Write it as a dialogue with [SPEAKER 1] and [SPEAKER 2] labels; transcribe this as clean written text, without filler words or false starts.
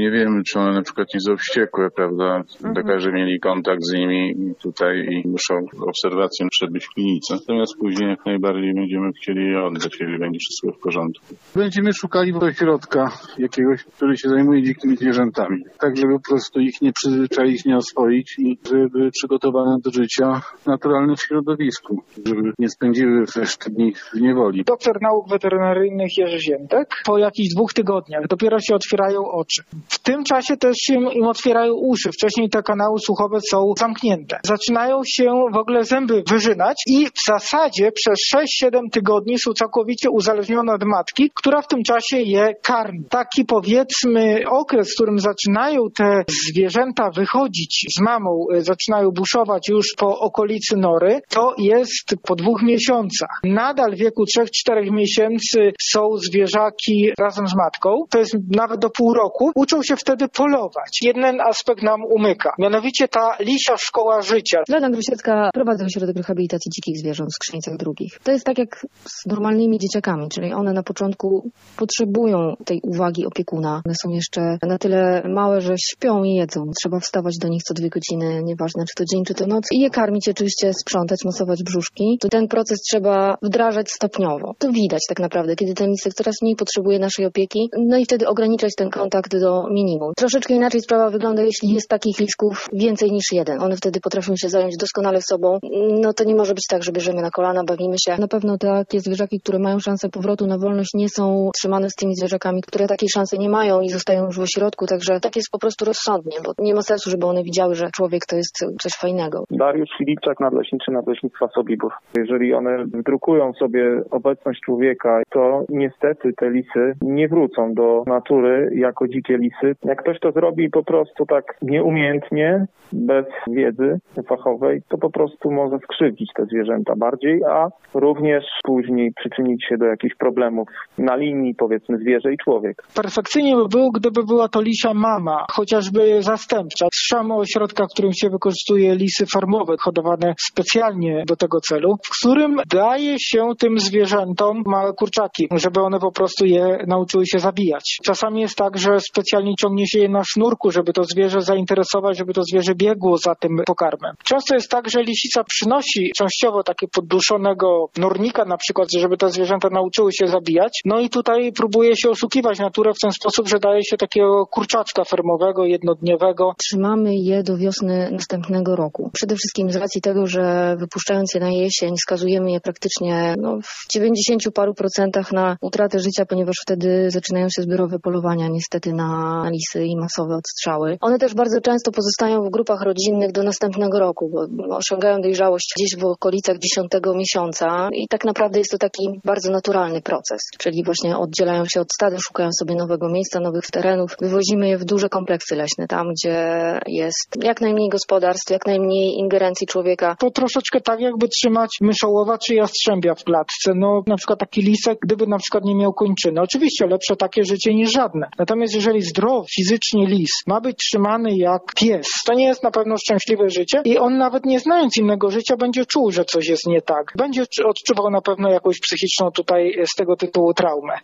[SPEAKER 1] nie wiemy, czy one na przykład nie są wściekłe, prawda? Lekarze mieli kontakt z nimi tutaj i muszą obserwację przebyć w klinice. Natomiast później jak najbardziej będziemy chcieli je oddać, jeżeli będzie wszystko w porządku. Będziemy szukali ośrodka jakiegoś, który się zajmuje dzikimi zwierzętami. Tak, żeby po prostu ich nie przyzwyczaić, nie oswoić i żeby były przygotowane do życia w naturalnym środowisku, żeby nie spędziły reszty dni w niewoli.
[SPEAKER 2] Doktor nauk weterynaryjnych Jerzy Ziętek. Po jakichś 2 tygodniach dopiero się otwierają oczy. W tym czasie też się im otwierają uszy. Wcześniej te kanały słuchowe są zamknięte. Zaczynają się w ogóle zęby wyrzynać i w zasadzie przez 6-7 tygodni są całkowicie uzależnione od matki, która w tym czasie je karmi. Taki powiedzmy okres, w którym zaczynają te zwierzęta wychodzić z mamą, zaczynają buszować już po okolicy nory, to jest po 2 miesiącach. Nadal w wieku 3-4 miesięcy są zwierzaki razem z matką. To jest nawet do pół roku. Uczą się wtedy polować. Jeden aspekt nam umyka. Mianowicie ta lisia szkoła życia.
[SPEAKER 3] Lena Grusiecka prowadzi ośrodek rehabilitacji dzikich zwierząt w Skrzyńcach Drugich. To jest tak jak z normalnymi dzieciakami, czyli one na początku potrzebują tej uwagi opiekuna. One są jeszcze na tyle małe, że śpią i jedzą. Trzeba wstawać do nich co 2 godziny, nieważne czy to dzień, czy to noc. I je karmić, oczywiście sprzątać, masować brzuszki. To ten proces trzeba wdrażać stopniowo. To widać tak naprawdę, kiedy ten lisek coraz mniej potrzebuje naszej opieki, no i wtedy ograniczać ten kontakt do minimum. Troszeczkę inaczej sprawa wygląda, jeśli jest takich lisków więcej niż jeden. One wtedy potrafią się zająć doskonale sobą. No to nie może być tak, że bierzemy na kolana, bawimy się. Na pewno takie zwierzaki, które mają szansę powrotu na wolność, nie są trzymane z tymi zwierzakami, które takiej szansy nie mają i zostają już w ośrodku, także tak jest po prostu rozsądnie, bo nie ma sensu, żeby one widziały, że człowiek to jest coś fajnego.
[SPEAKER 4] Dariusz Filipczak, nadleśniczy Nadleśnictwa Sobibór. Jeżeli one wdrukują sobie obecność człowieka, to niestety te lisy nie wrócą do natury jako dzikie lisy. Jak ktoś to zrobi po prostu tak nieumiejętnie, bez wiedzy fachowej, to po prostu może skrzywdzić te zwierzęta bardziej, a również później przyczynić się do jakichś problemów na linii, powiedzmy, zwierzę i człowiek.
[SPEAKER 2] Perfekcyjnie by było, gdyby była to lisia mama, chociażby zastępcza. Słyszałem o ośrodkach, w którym się wykorzystuje lisy farmowe, hodowane specjalnie do tego celu, w którym daje się tym zwierzętom małe kurczaki, żeby one po prostu je nauczyły się zabijać. Czasami jest tak, że specjalnie ciągnie się je na sznurku, żeby to zwierzę zainteresować, żeby to zwierzę biegło za tym pokarmem. Często jest tak, że lisica przynosi częściowo takiego podduszonego nornika na przykład, żeby te zwierzęta nauczyły się zabijać. No i tutaj próbuje się oszukiwać naturę w ten sposób, że daje się takiego kurczaczka fermowego, jednodniowego.
[SPEAKER 3] Trzymamy je do wiosny następnego roku. Przede wszystkim z racji tego, że wypuszczając je na jesień, skazujemy je praktycznie w 90 paru procentach na utratę życia, ponieważ wtedy zaczynają się zbiorowe polowania niestety na lisy i masowe odstrzały. One też bardzo często pozostają w grupach rodzinnych do następnego roku, bo osiągają dojrzałość gdzieś w okolicach 10 miesiąca i tak naprawdę jest to taki bardzo naturalny proces, czyli właśnie oddzielają się od stada, szukają sobie nowego miejsca, nowych terenów. Wywozimy je w duże kompleksy leśne, tam gdzie jest jak najmniej gospodarstw, jak najmniej ingerencji człowieka.
[SPEAKER 2] To troszeczkę tak jakby trzymać myszołowa czy jastrzębia w klatce. Na przykład taki lisek, gdyby na przykład nie miał kończyny. Oczywiście lepsze takie życie niż żadne. Natomiast jeżeli zdrowy fizycznie lis ma być trzymany jak pies, to nie jest na pewno szczęśliwe życie i on nawet nie znając innego życia będzie czuł, że coś jest nie tak. Będzie odczuwał na pewno jakąś psychiczną tutaj z tego tytułu traumę.